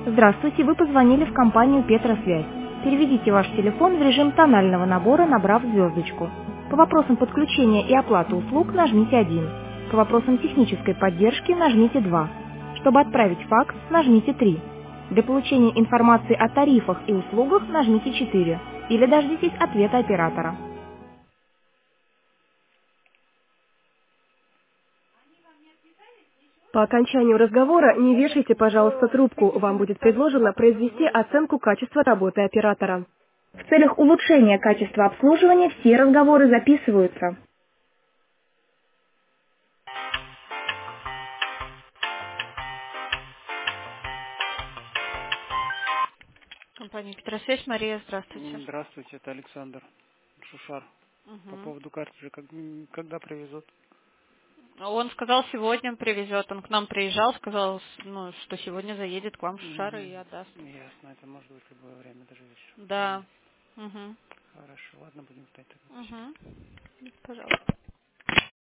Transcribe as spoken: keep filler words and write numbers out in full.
Здравствуйте, вы позвонили в компанию Петросвязь. Переведите ваш телефон в режим тонального набора, набрав звездочку. По вопросам подключения и оплаты услуг нажмите один. По вопросам технической поддержки нажмите два. Чтобы отправить факс, нажмите три. Для получения информации о тарифах и услугах нажмите четыре. Или дождитесь ответа оператора. По окончанию разговора не вешайте, пожалуйста, трубку. Вам будет предложено произвести оценку качества работы оператора. В целях улучшения качества обслуживания все разговоры записываются. Компания Петросвязь, Мария, здравствуйте. М, Здравствуйте, это Александр Шушар. По Мгм. поводу картриджа, как, м, когда привезут? Он сказал, сегодня привезет. Он к нам приезжал, сказал, с- ну, что сегодня заедет к вам в Шушары и Мгм. отдаст. Ясно, это может быть любое время, даже вечером. Мгм. Да. Угу. Хорошо, ладно, будем ждать тогда. Спасибо. Угу. Пожалуйста.